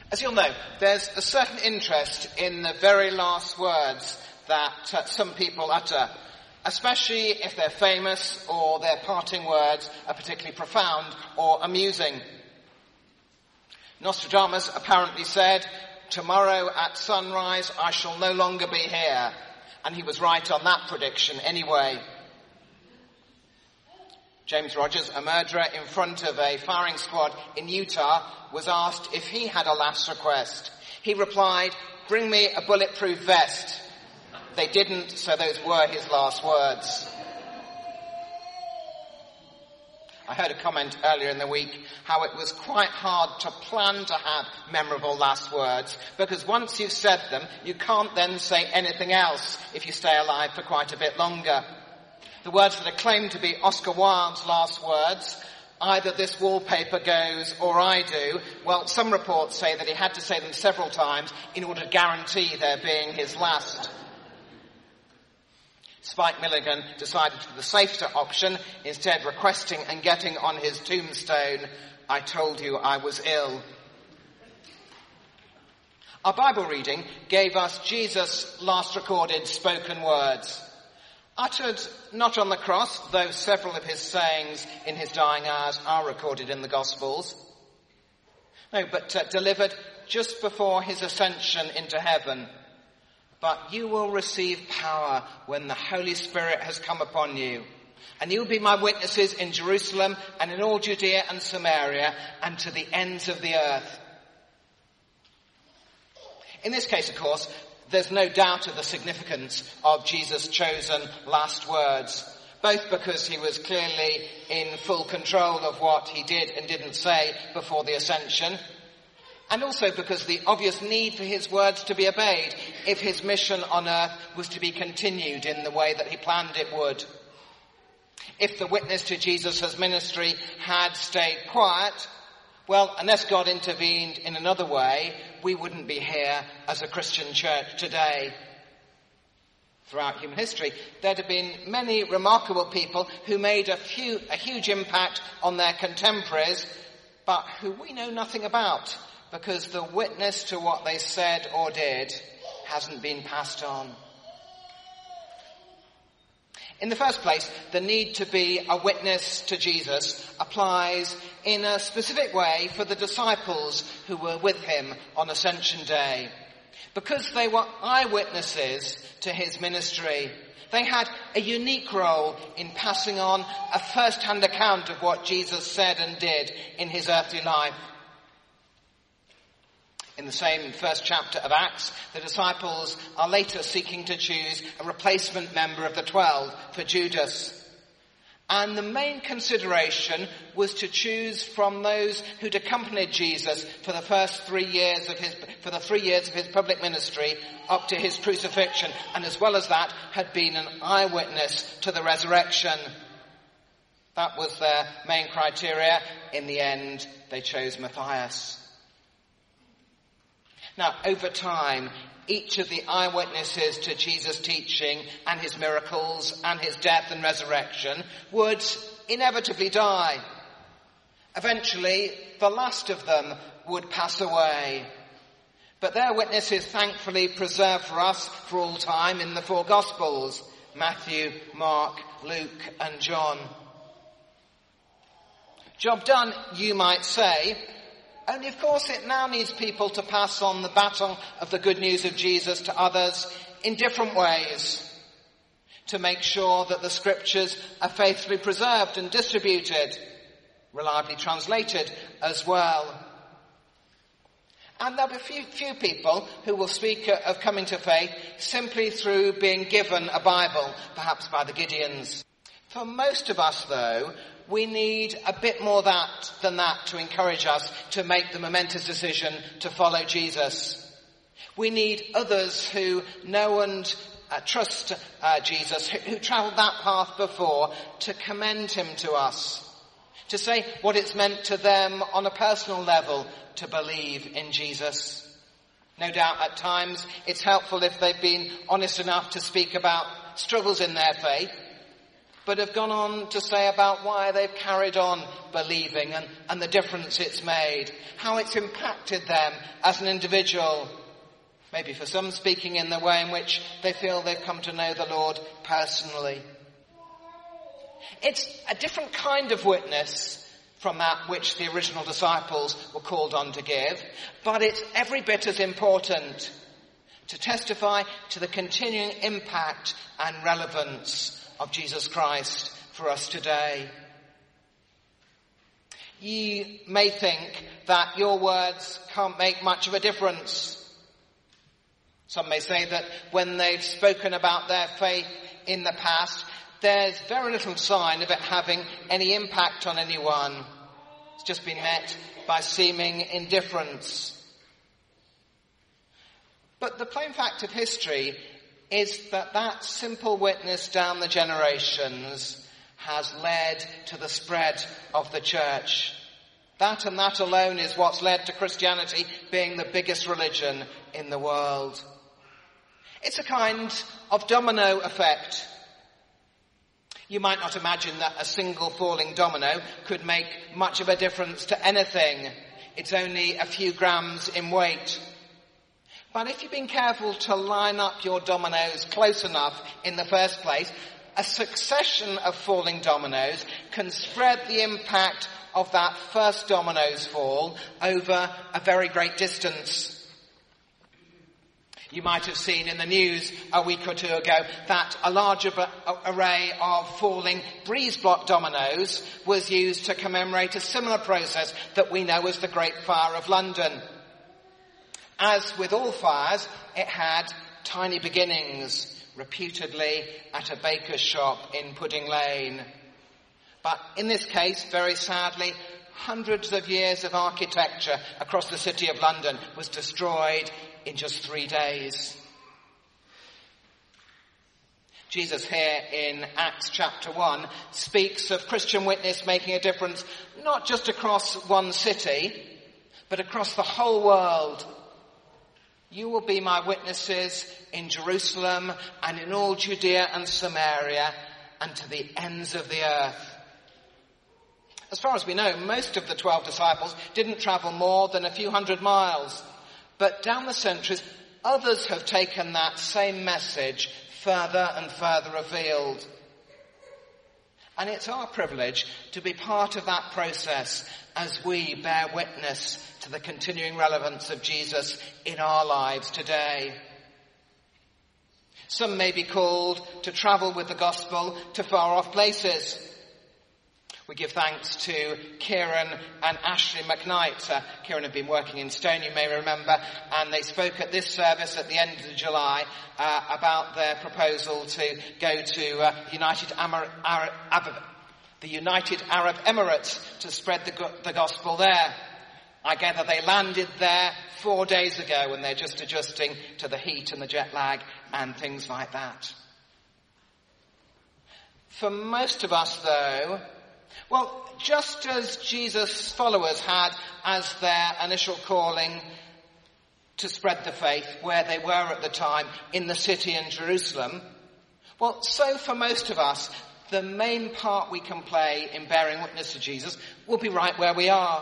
As you'll know, there's a certain interest in the very last words that some people utter, especially if they're famous or their parting words are particularly profound or amusing. Nostradamus apparently said, "Tomorrow at sunrise I shall no longer be here." And he was right on that prediction anyway. James Rogers, a murderer in front of a firing squad in Utah, was asked if he had a last request. He replied, "Bring me a bulletproof vest." They didn't, so those were his last words. I heard a comment earlier in the week how it was quite hard to plan to have memorable last words, because once you've said them, you can't then say anything else if you stay alive for quite a bit longer. The words that are claimed to be Oscar Wilde's last words, "Either this wallpaper goes or I do," well, some reports say that he had to say them several times in order to guarantee their being his last. Spike Milligan decided for the safer option, instead requesting and getting on his tombstone, "I told you I was ill." Our Bible reading gave us Jesus' last recorded spoken words, uttered not on the cross, though several of his sayings in his dying hours are recorded in the Gospels. No, but delivered just before his ascension into heaven. "But you will receive power when the Holy Spirit has come upon you. And you will be my witnesses in Jerusalem and in all Judea and Samaria and to the ends of the earth." In this case, of course, there's no doubt of the significance of Jesus' chosen last words, both because he was clearly in full control of what he did and didn't say before the ascension, and also because of the obvious need for his words to be obeyed if his mission on earth was to be continued in the way that he planned it would. If the witness to Jesus' ministry had stayed quiet, well, unless God intervened in another way, we wouldn't be here as a Christian church today. Throughout human history, there'd have been many remarkable people who made a huge impact on their contemporaries, but who we know nothing about, because the witness to what they said or did hasn't been passed on. In the first place, the need to be a witness to Jesus applies in a specific way for the disciples who were with him on Ascension Day. Because they were eyewitnesses to his ministry, they had a unique role in passing on a first-hand account of what Jesus said and did in his earthly life. In the same first chapter of Acts, the disciples are later seeking to choose a replacement member of the 12 for Judas. And the main consideration was to choose from those who'd accompanied Jesus for the first 3 years of his public ministry up to his crucifixion, and as well as that, had been an eyewitness to the resurrection. That was their main criteria. In the end, they chose Matthias. Now, over time, each of the eyewitnesses to Jesus' teaching and his miracles and his death and resurrection would inevitably die. Eventually, the last of them would pass away. But their witness is thankfully preserved for us for all time in the 4 Gospels: Matthew, Mark, Luke, and John. Job done, you might say. Only, of course, it now needs people to pass on the baton of the good news of Jesus to others in different ways, to make sure that the scriptures are faithfully preserved and distributed, reliably translated as well. And there'll be few people who will speak of coming to faith simply through being given a Bible, perhaps by the Gideons. For most of us, though, we need a bit more than that to encourage us to make the momentous decision to follow Jesus. We need others who know and trust Jesus, who travelled that path before, to commend him to us, to say what it's meant to them on a personal level to believe in Jesus. No doubt at times it's helpful if they've been honest enough to speak about struggles in their faith. but have gone on to say about why they've carried on believing and the difference it's made, how it's impacted them as an individual. Maybe for some speaking in the way in which they feel they've come to know the Lord personally. It's a different kind of witness from that which the original disciples were called on to give, but it's every bit as important to testify to the continuing impact and relevance of Jesus Christ for us today. You may think that your words can't make much of a difference. Some may say that when they've spoken about their faith in the past, there's very little sign of it having any impact on anyone. It's just been met by seeming indifference. But the plain fact of history is that that simple witness down the generations has led to the spread of the church. That and that alone is what's led to Christianity being the biggest religion in the world. It's a kind of domino effect. You might not imagine that a single falling domino could make much of a difference to anything. It's only a few grams in weight. But if you've been careful to line up your dominoes close enough in the first place, a succession of falling dominoes can spread the impact of that first domino's fall over a very great distance. You might have seen in the news a week or two ago that a large array of falling breeze block dominoes was used to commemorate a similar process that we know as the Great Fire of London. As with all fires, it had tiny beginnings, reputedly at a baker's shop in Pudding Lane. But in this case, very sadly, hundreds of years of architecture across the city of London was destroyed in just 3 days. Jesus here in Acts chapter 1 speaks of Christian witness making a difference not just across one city, but across the whole world. You will be my witnesses in Jerusalem and in all Judea and Samaria and to the ends of the earth. As far as we know, most of the 12 disciples didn't travel more than a few hundred miles. But down the centuries, others have taken that same message further and further afield. And it's our privilege to be part of that process as we bear witness to the continuing relevance of Jesus in our lives today. Some may be called to travel with the gospel to far-off places. We give thanks to Kieran and Ashley McKnight. Kieran had been working in Stone, you may remember, and they spoke at this service at the end of July about their proposal to go to the United Arab Emirates to spread the gospel there. I gather they landed there 4 days ago and they're just adjusting to the heat and the jet lag and things like that. For most of us, though, well, just as Jesus' followers had as their initial calling to spread the faith where they were at the time in the city in Jerusalem, well, so for most of us, the main part we can play in bearing witness to Jesus will be right where we are.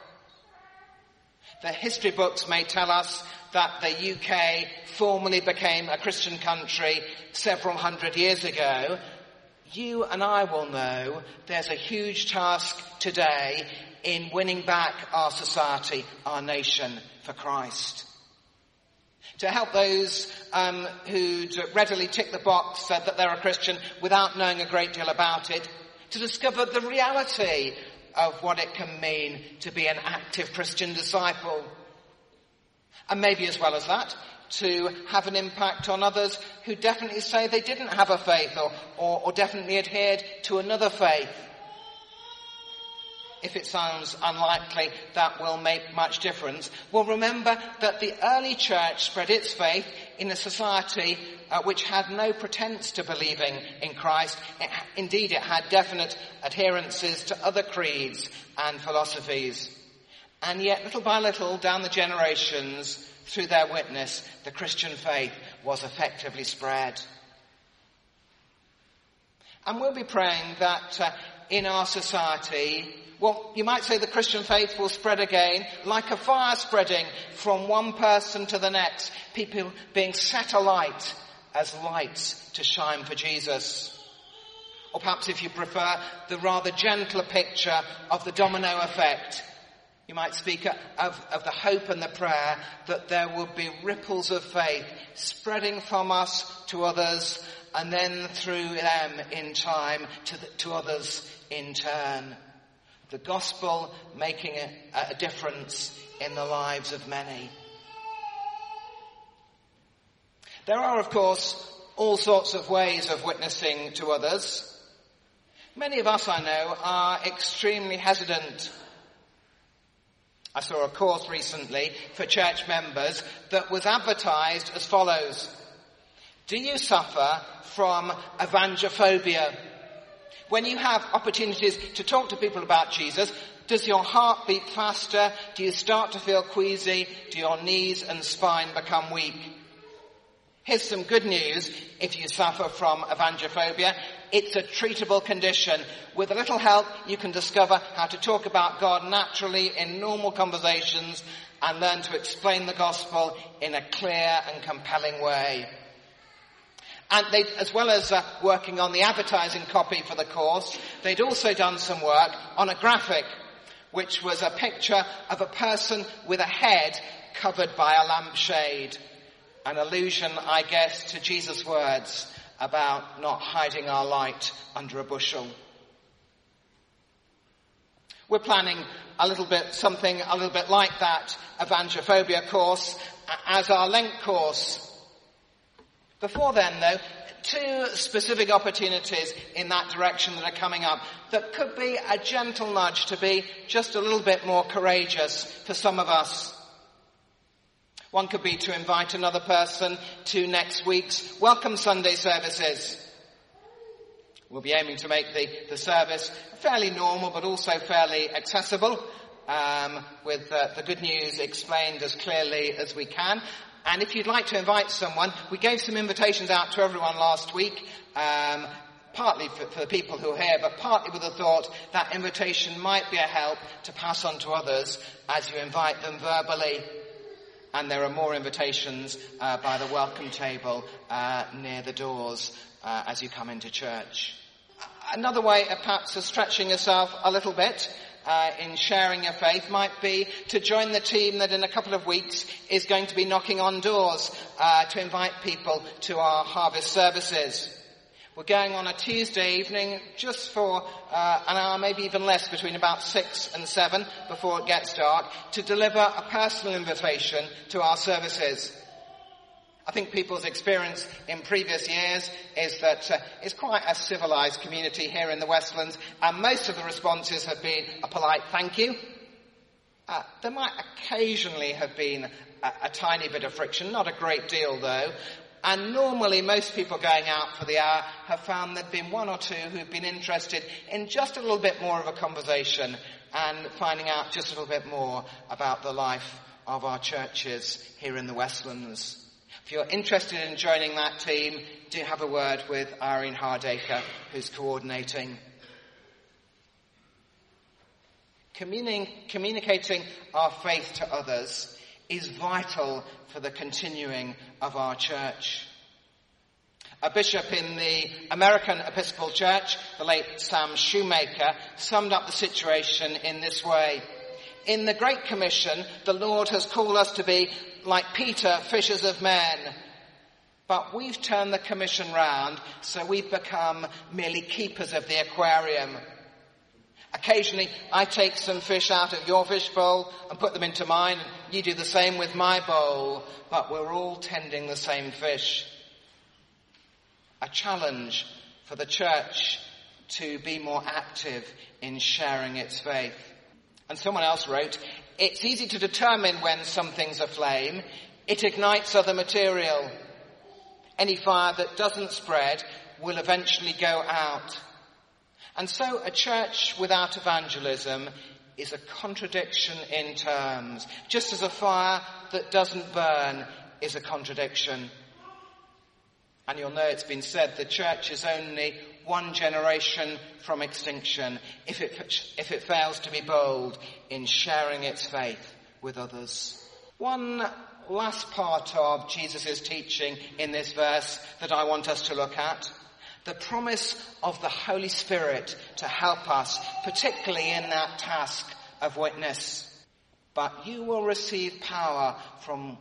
The history books may tell us that the UK formally became a Christian country several hundred years ago. You and I will know there's a huge task today in winning back our society, our nation, for Christ. To help those who'd readily tick the box that they're a Christian without knowing a great deal about it, to discover the reality of what it can mean to be an active Christian disciple. And maybe as well as that, to have an impact on others who definitely say they didn't have a faith or definitely adhered to another faith. If it sounds unlikely that will make much difference, well, remember that the early church spread its faith in a society which had no pretense to believing in Christ. Indeed, it had definite adherences to other creeds and philosophies. And yet, little by little, down the generations, through their witness, the Christian faith was effectively spread. And we'll be praying that in our society, well, you might say the Christian faith will spread again, like a fire spreading from one person to the next, people being set alight as lights to shine for Jesus. Or perhaps, if you prefer, the rather gentler picture of the domino effect. You might speak of the hope and the prayer that there will be ripples of faith spreading from us to others, and then through them in time to others in turn. The gospel making a difference in the lives of many. There are, of course, all sorts of ways of witnessing to others. Many of us, I know, are extremely hesitant. I saw a course recently for church members that was advertised as follows. Do you suffer from evangelophobia? When you have opportunities to talk to people about Jesus, does your heart beat faster? Do you start to feel queasy? Do your knees and spine become weak? Here's some good news if you suffer from evangelophobia. It's a treatable condition. With a little help, you can discover how to talk about God naturally in normal conversations and learn to explain the gospel in a clear and compelling way. And as well as working on the advertising copy for the course, they'd also done some work on a graphic, which was a picture of a person with a head covered by a lampshade. An allusion, I guess, to Jesus' words about not hiding our light under a bushel. We're planning something a little bit like that evangelophobia course as our Lent course. Before then, though, two specific opportunities in that direction that are coming up that could be a gentle nudge to be just a little bit more courageous for some of us. One could be to invite another person to next week's Welcome Sunday services. We'll be aiming to make the service fairly normal but also fairly accessible, with the good news explained as clearly as we can. And if you'd like to invite someone, we gave some invitations out to everyone last week, partly for the people who are here, but partly with the thought that invitation might be a help to pass on to others as you invite them verbally. And there are more invitations by the welcome table near the doors as you come into church. Another way of perhaps of stretching yourself a little bit in sharing your faith might be to join the team that in a couple of weeks is going to be knocking on doors to invite people to our harvest services. We're going on a Tuesday evening just for an hour, maybe even less, between about 6 and 7 before it gets dark, to deliver a personal invitation to our services. I think people's experience in previous years is that it's quite a civilised community here in the Westlands, and most of the responses have been a polite thank you. There might occasionally have been a tiny bit of friction, not a great deal though, and normally most people going out for the hour have found there've been one or two who've been interested in just a little bit more of a conversation and finding out just a little bit more about the life of our churches here in the Westlands. If you're interested in joining that team, do have a word with Irene Hardacre, who's coordinating. Communicating our faith to others is vital for the continuing of our church. A bishop in the American Episcopal Church, the late Sam Shoemaker, summed up the situation in this way. In the Great Commission, the Lord has called us to be, like Peter, fishers of men. But we've turned the commission round, so we've become merely keepers of the aquarium. Occasionally, I take some fish out of your fish bowl and put them into mine, and you do the same with my bowl, but we're all tending the same fish. A challenge for the church to be more active in sharing its faith. And someone else wrote, it's easy to determine when something's aflame. It ignites other material. Any fire that doesn't spread will eventually go out. And so a church without evangelism is a contradiction in terms, just as a fire that doesn't burn is a contradiction. And you'll know it's been said the church is only one generation from extinction if it fails to be bold in sharing its faith with others. One last part of Jesus' teaching in this verse that I want us to look at. The promise of the Holy Spirit to help us, particularly in that task of witness. But you will receive power when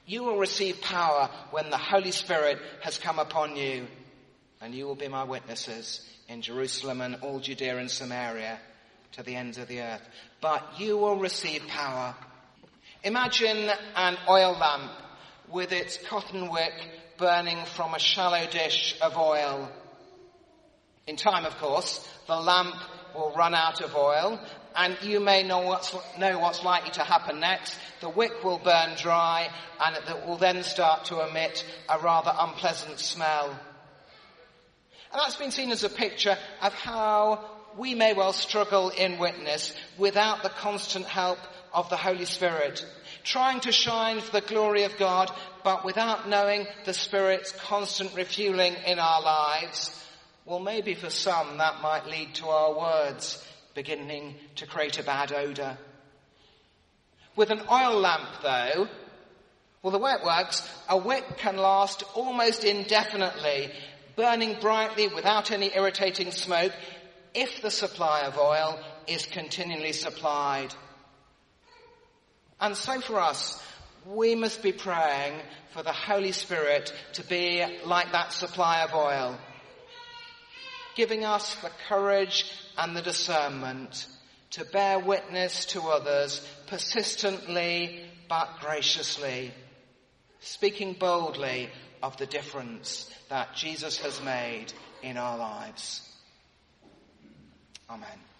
the Holy Spirit has come upon you, and you will be my witnesses in Jerusalem and all Judea and Samaria to the ends of the earth. But you will receive power. Imagine an oil lamp with its cotton wick burning from a shallow dish of oil. In time, of course, the lamp will run out of oil, and you may know what's likely to happen next. The wick will burn dry, and it will then start to emit a rather unpleasant smell. And that's been seen as a picture of how we may well struggle in witness without the constant help of the Holy Spirit, trying to shine for the glory of God, but without knowing the Spirit's constant refueling in our lives. Well, maybe for some that might lead to our words beginning to create a bad odour. With an oil lamp, though, well, the way it works, a wick can last almost indefinitely, burning brightly without any irritating smoke, if the supply of oil is continually supplied. And so for us, we must be praying for the Holy Spirit to be like that supply of oil, giving us the courage and the discernment to bear witness to others persistently but graciously, speaking boldly of the difference that Jesus has made in our lives. Amen.